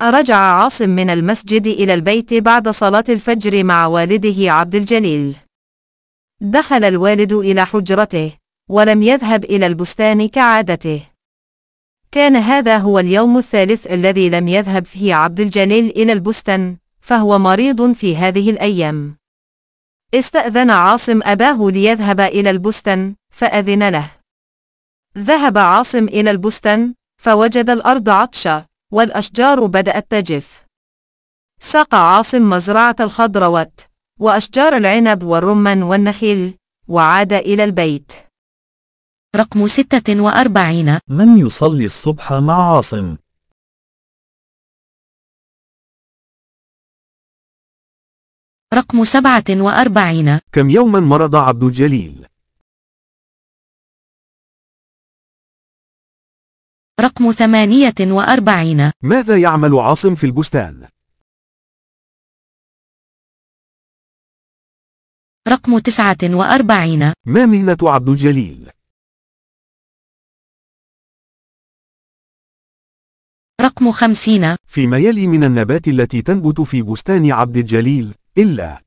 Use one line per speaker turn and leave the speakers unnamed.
رجع عاصم من المسجد إلى البيت بعد صلاة الفجر مع والده عبد الجليل. دخل الوالد إلى حجرته، ولم يذهب إلى البستان كعادته. كان هذا هو اليوم الثالث الذي لم يذهب فيه عبد الجليل إلى البستان، فهو مريض في هذه الأيام. استأذن عاصم أباه ليذهب إلى البستان، فأذن له. ذهب عاصم إلى البستان، فوجد الأرض عطشة، والأشجار بدأت تجف. سقى عاصم مزرعة الخضروات، وأشجار العنب والرمان والنخيل، وعاد إلى البيت.
رقم 46.
من يصلي الصبح مع عاصم؟
رقم 47.
كم يوما مرض عبد الجليل؟
رقم 48.
ماذا يعمل عاصم في البستان؟
رقم 49.
ما مهنة عبد الجليل؟
رقم 50.
فيما يلي من النبات التي تنبت في بستان عبد الجليل إلا